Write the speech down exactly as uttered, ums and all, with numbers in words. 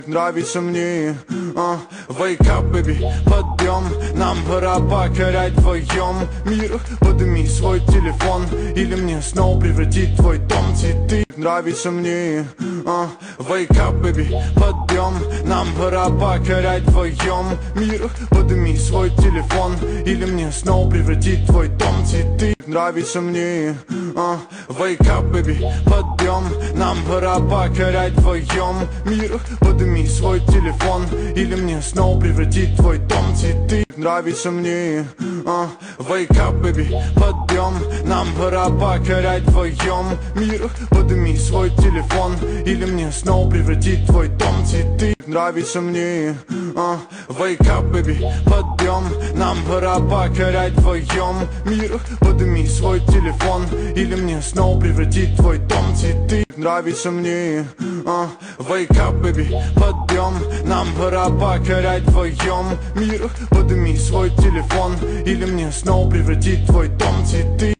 Нравится мне, uh, wake up, baby, подъем. Нам пора покорять вдвоем мир. Подними свой телефон, или мне снова превратить твой дом в цветы. Нравится мне, uh, wake up, baby, подъем. Нам пора покорять вдвоем мир. Подними свой телефон, или мне снова превратить твой дом в цветы. Нравится мне, uh, wake up, baby, подъем. Нам пора покорять вдвоем мир. Подними свой телефон, или мне снова превратить твой дом в цветы. Нравится мне, uh, wake up, baby, подъем. Нам пора покорять вдвоем мир. Подними свой телефон, или мне снова превратить твой дом в цветы. Нравится мне, uh, wake up, baby, подъем. Нам пора покорять вдвоем мир. Подними свой телефон, или мне снова превратить твой дом в цветы. Нравится мне, uh, wake up, baby, подъем. Нам пора покорять вдвоем мир. Подними свой телефон, или мне снова превратить твой дом в цветы.